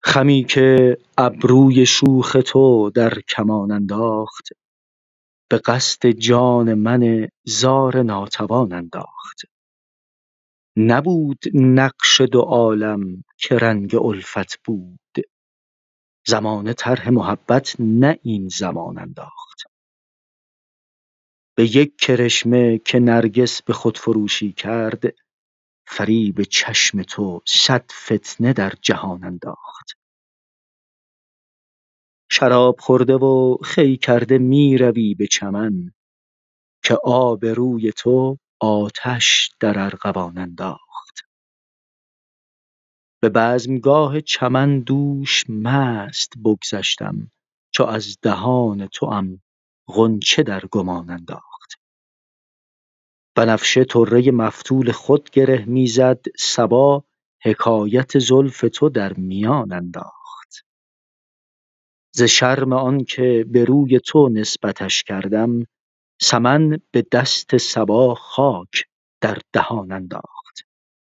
خمی که ابروی شوخ تو در کمان انداخت، به قصد جان من زار ناتوان انداخت. نبود نقش دو عالم که رنگ الفت بود، زمانه طرح محبت نه این زمان انداخت. به یک کرشمه که نرگس به خود فروشی کرد، فریب چشم تو صد فتنه در جهان انداخت. شراب خورده و خوی کرده می روی به چمن، که آب روی تو آتش در ارغوان انداخت. به بزمگاه چمن دوش مست بگذشتم، چو از دهان توام غنچه در گمان انداخت. بنفشه طره مفتول خود گره می زد، صبا حکایت زلف تو در میان انداخت. ز شرم آن که به روی تو نسبتش کردم، سمن به دست صبا خاک در دهان انداخت.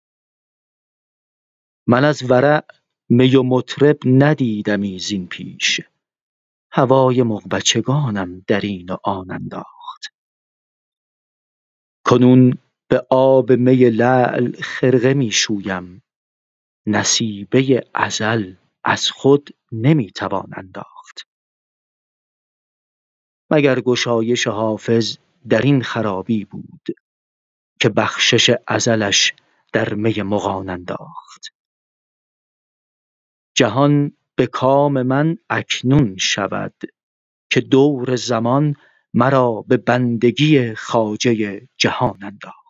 من از ورع می و مطرب ندیدمی زین پیش، هوای مغبچگانم در این و آن انداخت. کنون به آب می لعل خرقه می شویم، نصیبه ازل از خود نمی توان انداخت. مگر گشایش حافظ در این خرابی بود، که بخشش ازلش در می مغان انداخت. جهان به کام من اکنون شود، که دور زمان مرا به بندگی خواجه جهان انداخت.